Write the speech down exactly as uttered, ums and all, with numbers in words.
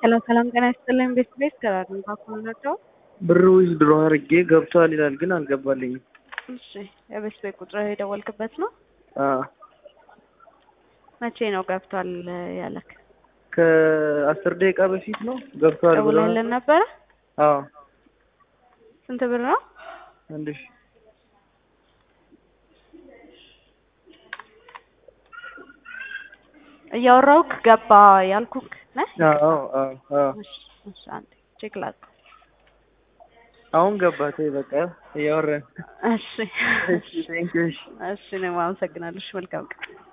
ሰላም ሰላም ጤና ይስጥልኝ ቤት ቤት ከራድን ባኩን ናቸው። ብሩ ዊዝድሮ አድርጌ ገብቷል ይላል ግን አልገባልኝም። እሺ የቤት ቤት ቁጥር የደወልክበት ነው? አዎ። መቼ ነው ገብቷል ያለክ? ከአስር ደቂቃ በፊት ነው ገብቷል ብሎ ደውለህልን ነበረ? አዎ። ስንት ብር ነው? አንድ ሺህ እያወራሁክ ገባ ያልኩክ ነህ? አዎ አዎ አዎ። እሺ እሺ አንዴ ቼክ ላድርግ። አሁን ገባ ተይ በቃ እያወራን። እሺ እሺ ቴንክ ዩ። እሺ እኔም አመሰግናለሁ። መልካም ቀን